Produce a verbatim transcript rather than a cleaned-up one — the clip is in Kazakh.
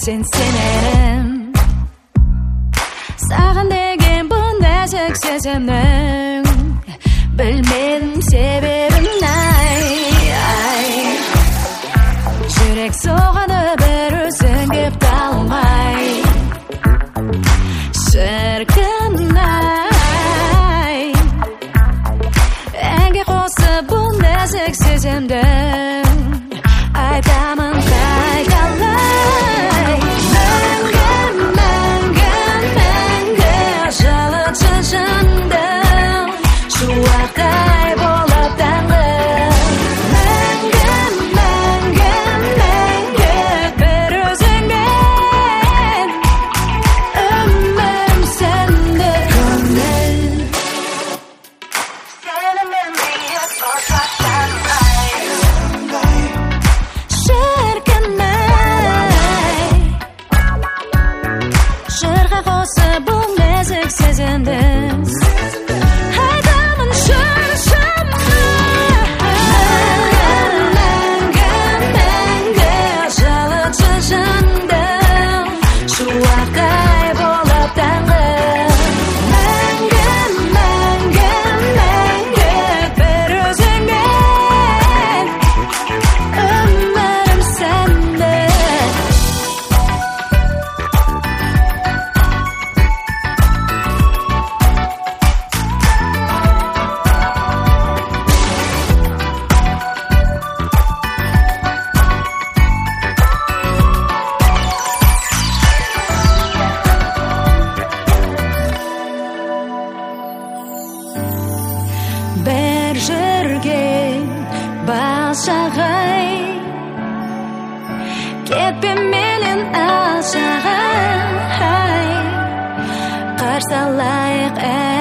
sen senerim. Sağın деген bu nәзік сезімнің білмедім себебін ай, ай. Жүрек соғады бір өзің кеп талмай, шіркін ай. Әнге қосып бұл нәзік сезімді айтамын қайталай. Мәңгі, мәңгі, мәңгі жылытшы жандым, шуақтай болып таңым. Мәңгі, мәңгі, мәңгі бір өзіңмен өмірім сәнді көңіл. Сенімен бірге болсақ жырға қосып бұл нәзік сезімді айтамын шын-шынға. Мәңгі, мәңгі жылытшы жандым, шуақтай болып таңым. Мәңгі, мәңгі, мәңгі бір өзіңмен өмірім сәнді. Бір жүрген балшағай, кетпе менен алшағай, қарсы алайық